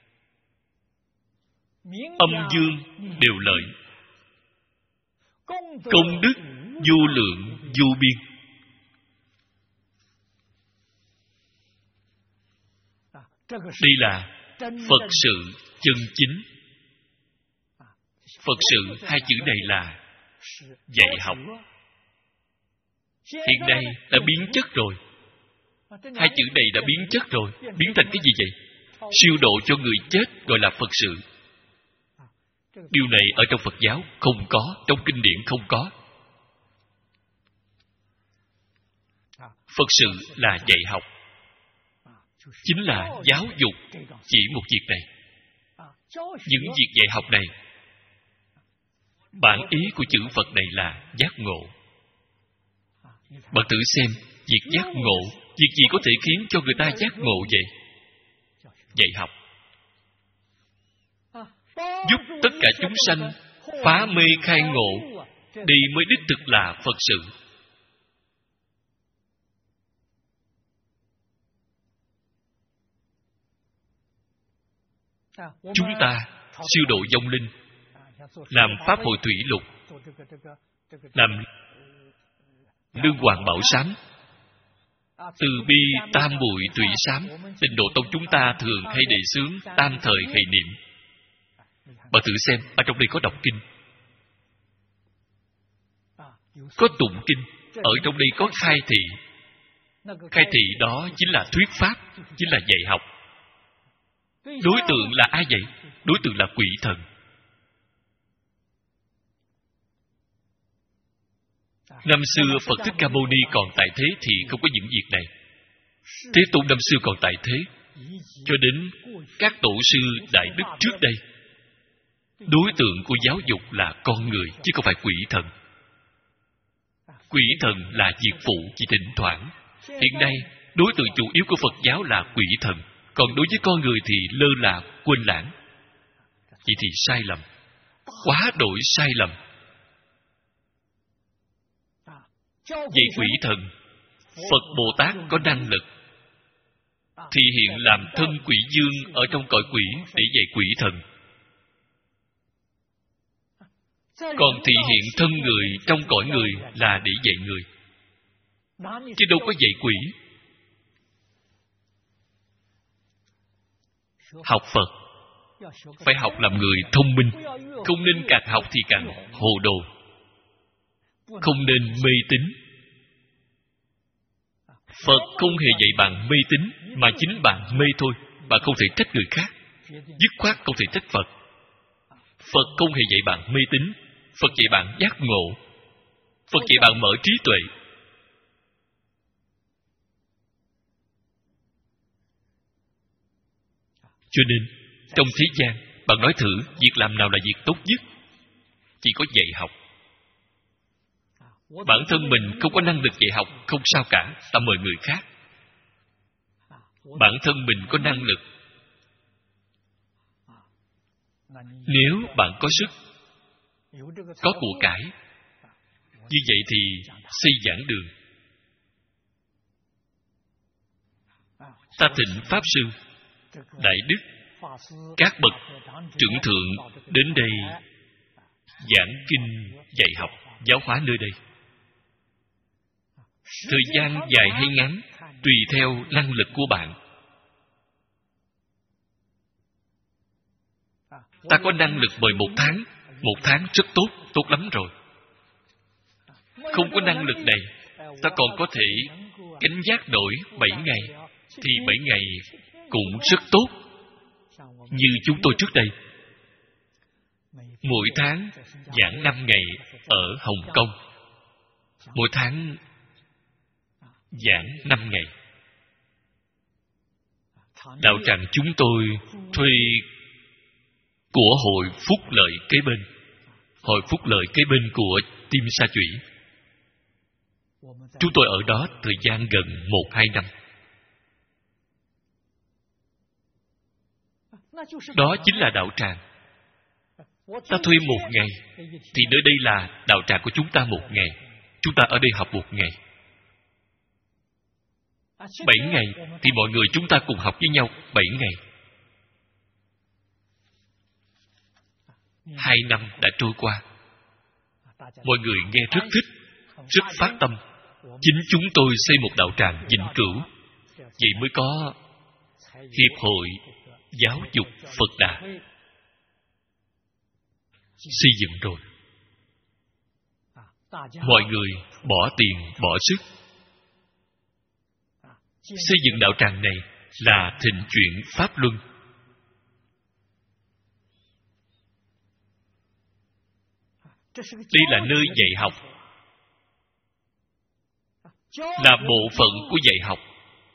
Âm dương đều lợi, công đức vô lượng vô biên. Đây là Phật sự chân chính. Phật sự hai chữ này là dạy học. Hiện nay đã biến chất rồi. Hai chữ này đã biến chất rồi. Biến thành cái gì vậy? Siêu độ cho người chết gọi là Phật sự. Điều này ở trong Phật giáo không có, trong kinh điển không có. Phật sự là dạy học, chính là giáo dục chỉ một việc này. Những việc dạy học này, bản ý của chữ Phật này là giác ngộ. Bạn thử xem, việc giác ngộ, việc gì có thể khiến cho người ta giác ngộ vậy? Dạy học. Giúp tất cả chúng sanh phá mê khai ngộ, đây mới đích thực là Phật sự. Chúng ta siêu độ vong linh, làm pháp hội thủy lục, làm lương hoàng bảo sám, từ bi tam bụi thủy sám. Tịnh độ tông chúng ta thường hay đề xướng tam thời hay niệm. Bạn thử xem, ở trong đây có đọc kinh, có tụng kinh, ở trong đây có khai thị. Khai thị đó chính là thuyết pháp, chính là dạy học. Đối tượng là ai vậy? Đối tượng là quỷ thần. Năm xưa Phật Thích Ca Mâu Ni còn tại thế thì không có những việc này. Thế Tôn năm xưa còn tại thế, cho đến các tổ sư đại đức trước đây, đối tượng của giáo dục là con người chứ không phải quỷ thần. Quỷ thần là việc phụ chỉ thỉnh thoảng. Hiện nay đối tượng chủ yếu của Phật giáo là quỷ thần, còn đối với con người thì lơ là, quên lãng. Vậy thì sai lầm, quá đổi sai lầm. Vậy quỷ thần, Phật Bồ Tát có năng lực thì hiện làm thân quỷ dương ở trong cõi quỷ để dạy quỷ thần, còn thị hiện thân người trong cõi người là để dạy người, chứ đâu có dạy quỷ. Học Phật phải học làm người thông minh, không nên càng học thì càng hồ đồ, không nên mê tín. Phật không hề dạy bạn mê tín, mà chính bạn mê thôi. Bạn không thể trách người khác, dứt khoát không thể trách Phật. Phật không hề dạy bạn mê tín, Phật dạy bạn giác ngộ, Phật dạy bạn mở trí tuệ. Cho nên trong thế gian, bạn nói thử việc làm nào là việc tốt nhất? Chỉ có dạy học. Bản thân mình không có năng lực dạy học, không sao cả, ta mời người khác. Bản thân mình có năng lực, nếu bạn có sức, có của cải, như vậy thì xây giảng đường. Ta thỉnh Pháp Sư, Đại Đức, các bậc trưởng thượng đến đây giảng kinh, dạy học, giáo hóa nơi đây. Thời gian dài hay ngắn tùy theo năng lực của bạn. Ta có năng lực mời một tháng, một tháng rất tốt, tốt lắm rồi. Không có năng lực này, ta còn có thể gánh vác nổi bảy ngày, thì bảy ngày cũng rất tốt. Như chúng tôi trước đây, mỗi tháng giảng năm ngày ở Hồng Kông, mỗi tháng giảng năm ngày. Đạo tràng chúng tôi thuê của hội Phúc Lợi kế bên, hội Phúc Lợi kế bên của Tim Sa Chủy. Chúng tôi ở đó thời gian gần một hai năm. Đó chính là đạo tràng. Ta thuê một ngày, thì nơi đây là đạo tràng của chúng ta một ngày. Chúng ta ở đây học một ngày. Bảy ngày, thì mọi người chúng ta cùng học với nhau bảy ngày. Hai năm đã trôi qua. Mọi người nghe rất thích, rất phát tâm. Chính chúng tôi xây một đạo tràng vĩnh cửu. Vậy mới có Hiệp hội Giáo dục Phật Đà xây dựng rồi. Mọi người bỏ tiền, bỏ sức. Xây dựng đạo tràng này là thịnh chuyển Pháp Luân. Đây là nơi dạy học, là bộ phận của dạy học.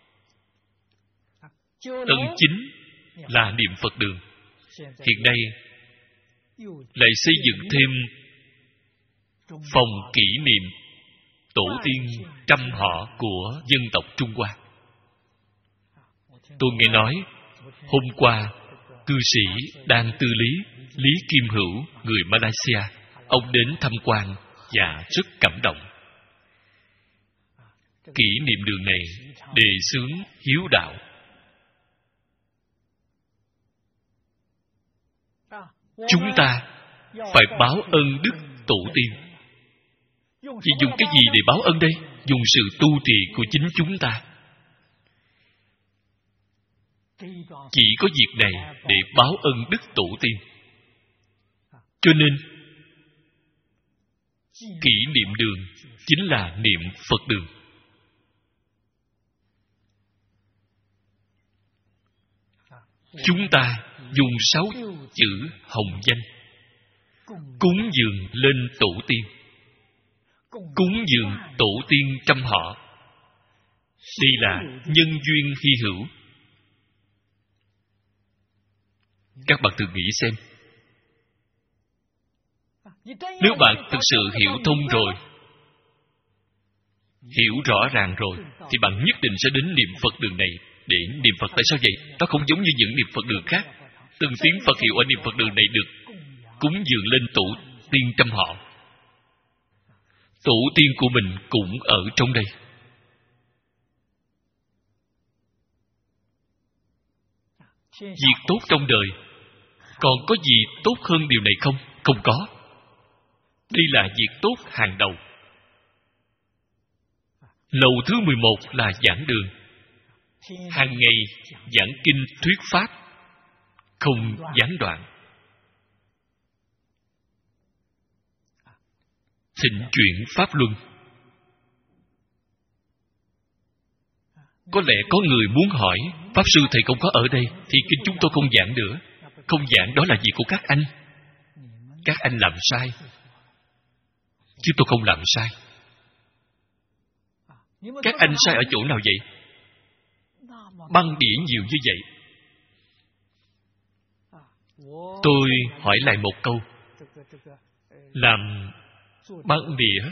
Tầng chính là niệm Phật đường. Hiện nay lại xây dựng thêm phòng kỷ niệm tổ tiên trăm họ của dân tộc Trung Hoa. Tôi nghe nói hôm qua cư sĩ đang tư lý Lý Kim Hữu, người Malaysia, ông đến tham quan và rất cảm động. Kỷ niệm đường này đề xướng hiếu đạo. Chúng ta phải báo ơn đức tổ tiên. Chỉ dùng cái gì để báo ơn đây? Dùng sự tu trì của chính chúng ta. Chỉ có việc này để báo ơn đức tổ tiên. Cho nên kỷ niệm đường chính là niệm Phật đường. chúng ta dùng sáu chữ hồng danh cúng dường lên tổ tiên, cúng dường tổ tiên trăm họ. Đây là nhân duyên hy hữu. Các bạn thử nghĩ xem, nếu bạn thực sự hiểu thông rồi, hiểu rõ ràng rồi, thì bạn nhất định sẽ đến niệm Phật đường này để niệm Phật. Tại sao vậy? Nó không giống như những niệm Phật đường khác. Từng tiếng Phật hiệu ở niệm Phật đường này được cúng dường lên tổ tiên trăm họ. Tổ tiên của mình cũng ở trong đây. Việc tốt trong đời, còn có gì tốt hơn điều này không? Không có. Đây là việc tốt hàng đầu. Lầu thứ mười một là giảng đường. Hàng ngày giảng kinh thuyết pháp, không gián đoạn. Thịnh chuyển pháp luân. Có lẽ có người muốn hỏi, Pháp Sư thầy không có ở đây, thì kinh chúng tôi không giảng nữa. Không giảng đó là việc của các anh. Các anh làm sai, chứ tôi không làm sai. Các anh sai ở chỗ nào vậy? Băng đĩa nhiều như vậy. Tôi hỏi lại một câu. Làm băng đĩa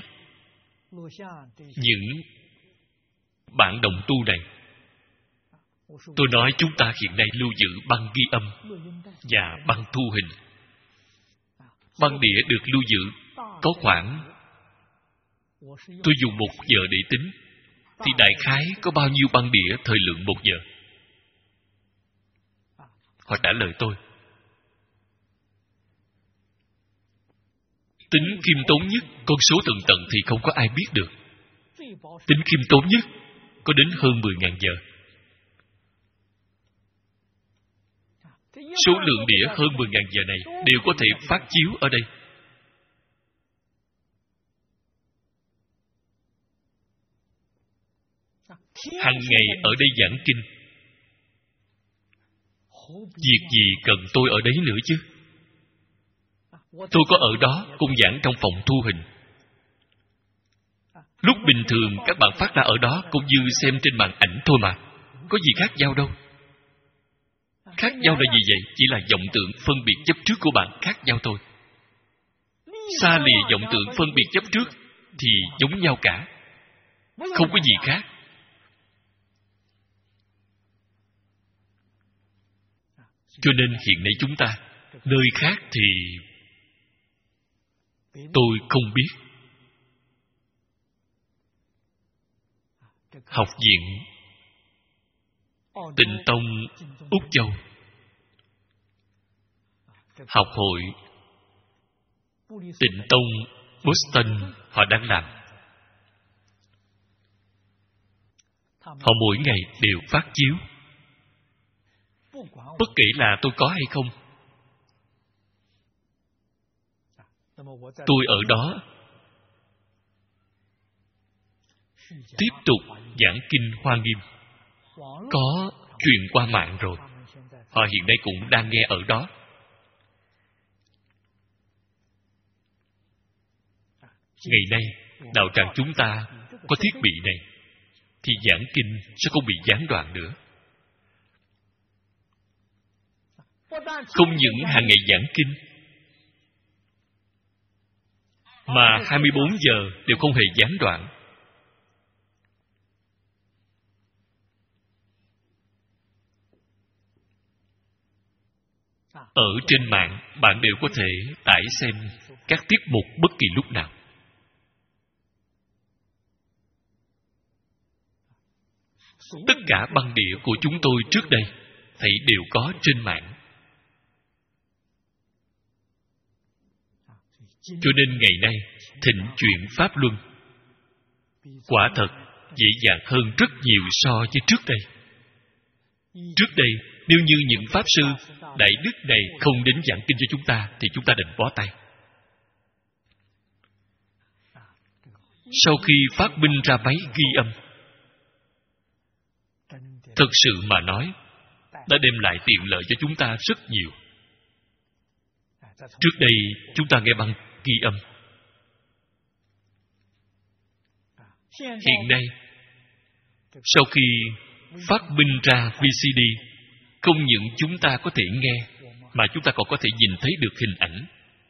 những bản đồng tu này, tôi nói chúng ta hiện nay lưu giữ băng ghi âm và băng thu hình. Băng đĩa được lưu giữ có khoảng, tôi dùng một giờ để tính, thì đại khái có bao nhiêu băng đĩa thời lượng một giờ? Họ trả lời tôi, tính khiêm tốn nhất, con số tường tận thì không có ai biết được. Tính khiêm tốn nhất có đến hơn mười ngàn giờ. Số lượng đĩa hơn mười ngàn giờ này đều có thể phát chiếu ở đây. Hàng ngày ở đây giảng kinh. Việc gì cần tôi ở đấy nữa chứ? Tôi có ở đó cũng giảng trong phòng thu hình. Lúc bình thường các bạn phát ra ở đó cũng như xem trên màn ảnh thôi mà. Có gì khác nhau đâu. Khác nhau là gì vậy? Chỉ là vọng tưởng phân biệt chấp trước của bạn khác nhau thôi. Xa lìa vọng tưởng phân biệt chấp trước thì giống nhau cả. Không có gì khác. Cho nên hiện nay chúng ta, nơi khác thì tôi không biết. Học viện Tịnh Tông Úc Châu, học hội Tịnh Tông Boston, họ đang làm. Họ mỗi ngày đều phát chiếu. Bất kể là tôi có hay không, tôi ở đó tiếp tục giảng kinh Hoa Nghiêm. Có truyền qua mạng rồi. Họ hiện nay cũng đang nghe ở đó. Ngày nay, đạo tràng chúng ta có thiết bị này, thì giảng kinh sẽ không bị gián đoạn nữa. Không những hàng ngày giảng kinh, mà hai mươi bốn giờ đều không hề gián đoạn. Ở trên mạng, bạn đều có thể tải xem các tiết mục bất kỳ lúc nào. Tất cả băng đĩa của chúng tôi trước đây thầy đều có trên mạng. Cho nên ngày nay, thịnh chuyển Pháp Luân quả thật dễ dàng hơn rất nhiều so với trước đây. Trước đây, nếu như những Pháp Sư Đại Đức này không đến giảng kinh cho chúng ta, thì chúng ta đành bó tay. Sau khi phát minh ra máy ghi âm, thực sự mà nói, đã đem lại tiện lợi cho chúng ta rất nhiều. Trước đây chúng ta nghe băng ghi âm. Hiện nay, sau khi phát minh ra vê xê đê, không những chúng ta có thể nghe, mà chúng ta còn có thể nhìn thấy được hình ảnh.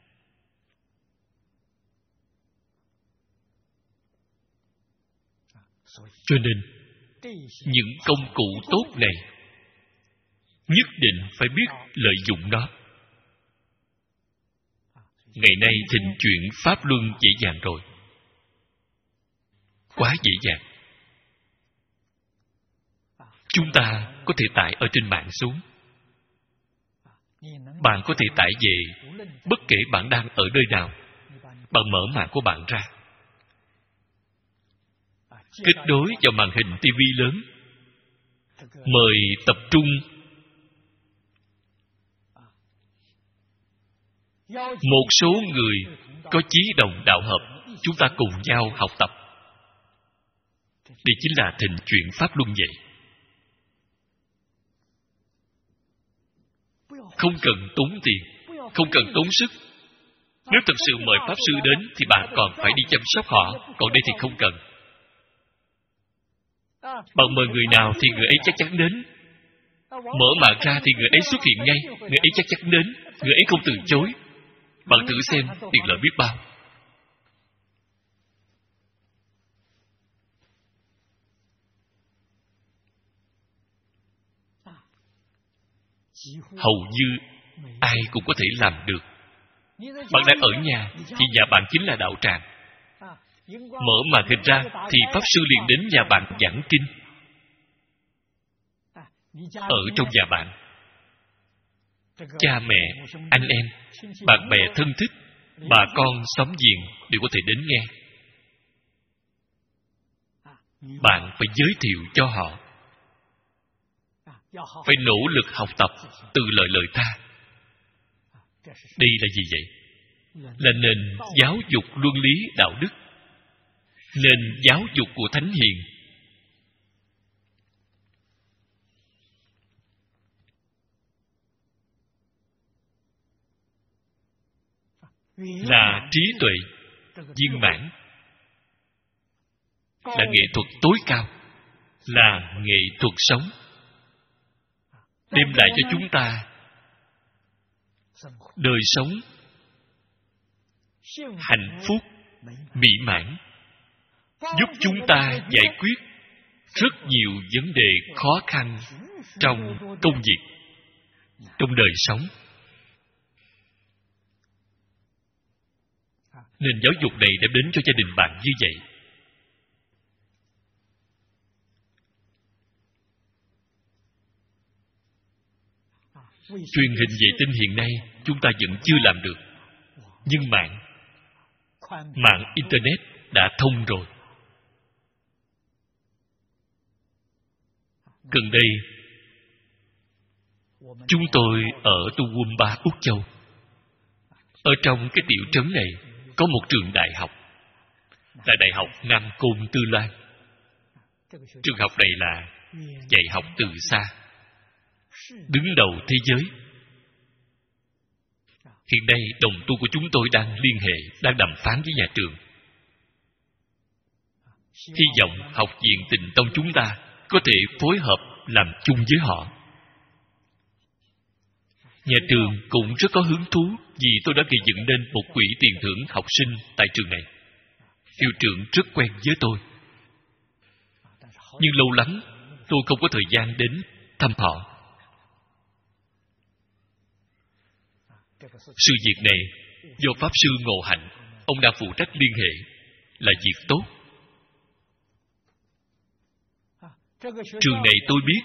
Cho nên, những công cụ tốt này nhất định phải biết lợi dụng nó. Ngày nay thịnh chuyển Pháp Luân dễ dàng rồi. Quá dễ dàng. Chúng ta có thể tải ở trên mạng xuống. Bạn có thể tải về bất kể bạn đang ở nơi nào. Bạn mở mạng của bạn ra, kết nối vào màn hình ti vi lớn, mời tập trung một số người có chí đồng đạo hợp, chúng ta cùng nhau học tập. Đây chính là thịnh chuyển Pháp Luân vậy. Không cần tốn tiền, không cần tốn sức. Nếu thật sự mời Pháp Sư đến thì bạn còn phải đi chăm sóc họ, còn đây thì không cần. Bạn mời người nào thì người ấy chắc chắn đến. Mở mạng ra thì người ấy xuất hiện ngay, người ấy chắc chắn đến, người ấy không từ chối. Bạn thử xem, tiện lợi biết bao. Hầu như ai cũng có thể làm được. Bạn đang ở nhà thì nhà bạn chính là đạo tràng. Mở màn hình ra thì Pháp Sư liền đến nhà bạn giảng kinh. Ở trong nhà bạn, cha mẹ, anh em, bạn bè thân thích, bà con xóm giềng đều có thể đến nghe. Bạn phải giới thiệu cho họ, phải nỗ lực học tập từ lời lời ta. Đây là gì vậy? Là nền giáo dục luân lý đạo đức, nền giáo dục của Thánh Hiền. Là trí tuệ viên mãn, là nghệ thuật tối cao, là nghệ thuật sống, đem lại cho chúng ta đời sống hạnh phúc mỹ mãn, giúp chúng ta giải quyết rất nhiều vấn đề khó khăn trong công việc, trong đời sống. Nền giáo dục này đem đến cho gia đình bạn như vậy. Truyền hình vệ tinh hiện nay chúng ta vẫn chưa làm được, nhưng mạng mạng internet đã thông rồi. Gần đây chúng tôi ở Toowoomba, Úc Châu. Ở trong cái tiểu trấn này có một trường đại học, là Đại học Nam Côn Tư Loan. Trường học này là dạy học từ xa, đứng đầu thế giới. Hiện nay đồng tu của chúng tôi đang liên hệ, đang đàm phán với nhà trường. Hy vọng học viện Tịnh Tông chúng ta có thể phối hợp làm chung với họ. Nhà trường cũng rất có hứng thú vì tôi đã gây dựng nên một quỹ tiền thưởng học sinh tại trường này. Hiệu trưởng rất quen với tôi, nhưng lâu lắm tôi không có thời gian đến thăm họ. Sự việc này do Pháp Sư Ngộ Hạnh, ông đang phụ trách liên hệ, là việc tốt. Trường này tôi biết,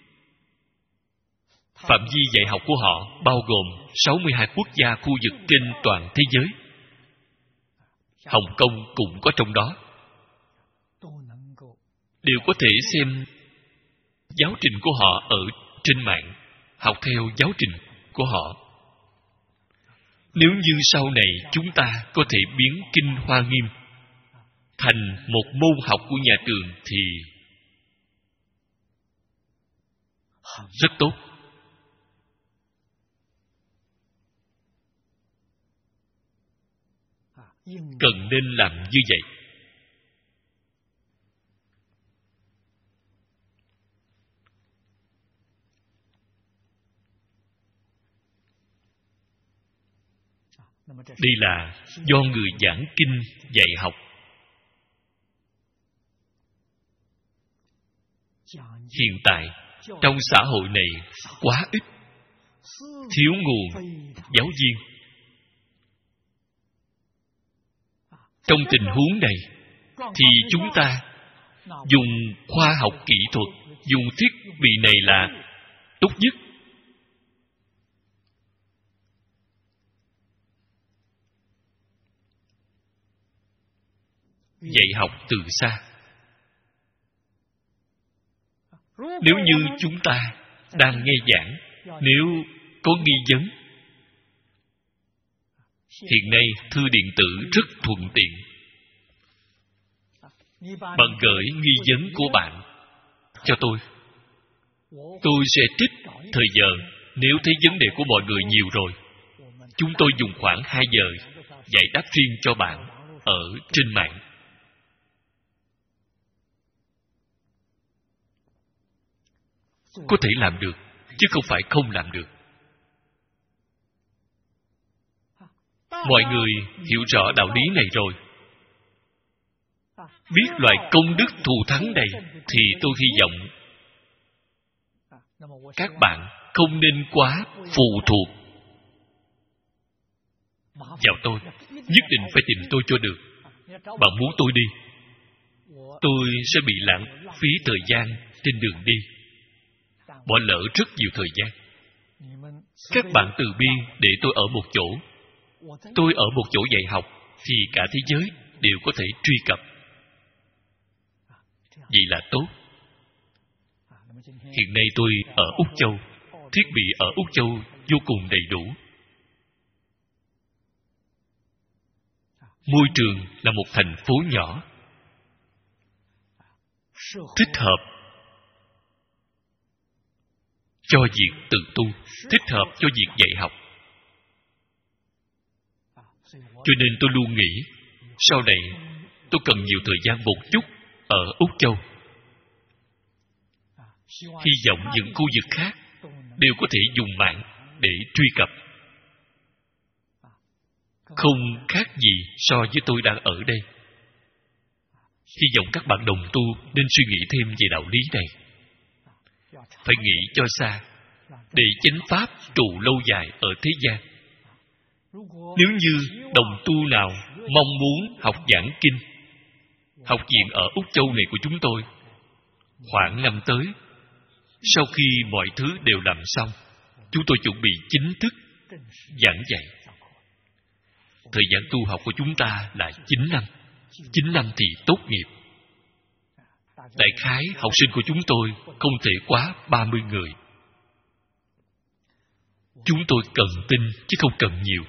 phạm vi dạy học của họ bao gồm sáu mươi hai quốc gia khu vực trên toàn thế giới. Hồng Kông cũng có trong đó. Đều có thể xem giáo trình của họ ở trên mạng, học theo giáo trình của họ. Nếu như sau này chúng ta có thể biến Kinh Hoa Nghiêm thành một môn học của nhà trường thì rất tốt. cần nên làm như vậy. Đây là do người giảng kinh dạy học. Hiện tại trong xã hội này quá ít, thiếu nguồn giáo viên. Trong tình huống này thì chúng ta dùng khoa học kỹ thuật, dùng thiết bị này là tốt nhất. Dạy học từ xa. Nếu như chúng ta đang nghe giảng, nếu có nghi vấn, hiện nay thư điện tử rất thuận tiện. Bạn gửi nghi vấn của bạn cho tôi. Tôi sẽ trích thời giờ. Nếu thấy vấn đề của mọi người nhiều rồi, chúng tôi dùng khoảng hai giờ giải đáp riêng cho bạn ở trên mạng. Có thể làm được, chứ không phải không làm được. Mọi người hiểu rõ đạo lý này rồi. Biết loại công đức thù thắng này, thì tôi hy vọng các bạn không nên quá phụ thuộc vào tôi. Nhất định phải tìm tôi cho được. Bạn muốn tôi đi, tôi sẽ bị lãng phí thời gian trên đường đi, bỏ lỡ rất nhiều thời gian. Các bạn từ bi để tôi ở một chỗ, tôi ở một chỗ dạy học, thì cả thế giới đều có thể truy cập. Vậy là tốt. Hiện nay tôi ở Úc Châu. Thiết bị ở Úc Châu vô cùng đầy đủ. Môi trường là một thành phố nhỏ, thích hợp cho việc tự tu, thích hợp cho việc dạy học. Cho nên tôi luôn nghĩ, sau này tôi cần nhiều thời gian một chút ở Úc Châu. Hy vọng những khu vực khác đều có thể dùng mạng để truy cập. Không khác gì so với tôi đang ở đây. Hy vọng các bạn đồng tu nên suy nghĩ thêm về đạo lý này. Phải nghĩ cho xa, để chánh pháp trụ lâu dài ở thế gian. Nếu như đồng tu nào mong muốn học giảng kinh, học viện ở Úc Châu này của chúng tôi, khoảng năm tới, sau khi mọi thứ đều làm xong, chúng tôi chuẩn bị chính thức giảng dạy. Thời gian tu học của chúng ta là chín năm. chín năm thì tốt nghiệp. Đại khái học sinh của chúng tôi không thể quá ba mươi người. Chúng tôi cần tin chứ không cần nhiều.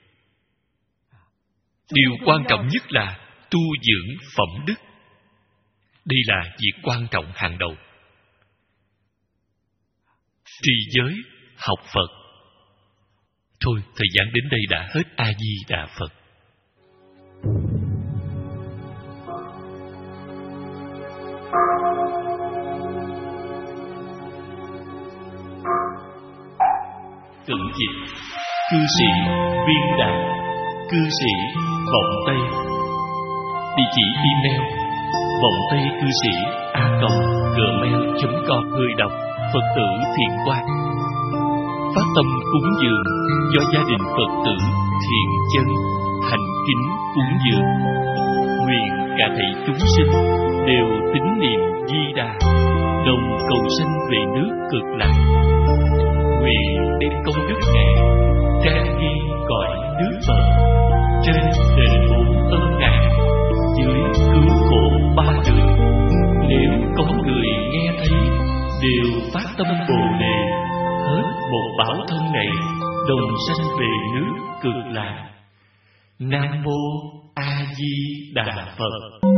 Điều quan trọng nhất là tu dưỡng phẩm đức. Đây là việc quan trọng hàng đầu. Trì giới, học Phật. Thôi, thời gian đến đây đã hết. A Di Đà Phật. Cận dịch. Cư sĩ Viên Đạt, cư sĩ Vọng Tây. Địa chỉ email vọng tây cư sĩ a còng gmail chấm com. Người đọc Phật tử Thiện Quang. Phát tâm cúng dường do gia đình Phật tử Thiện Chân thành kính cúng dường. Nguyện cả thảy chúng sinh đều tín niệm Di Đà, đồng cầu sanh về nước Cực Lạc. Nguyện đem công đức này trang ghi cõi nước Phật, trên đền bốn ơn ngàn, dưới cứu khổ ba đời. Nếu có người nghe thấy đều phát tâm Bồ Đề, hết một bảo thân này đồng sanh về nước Cực Lạc. Nam mô A Di Đà Phật.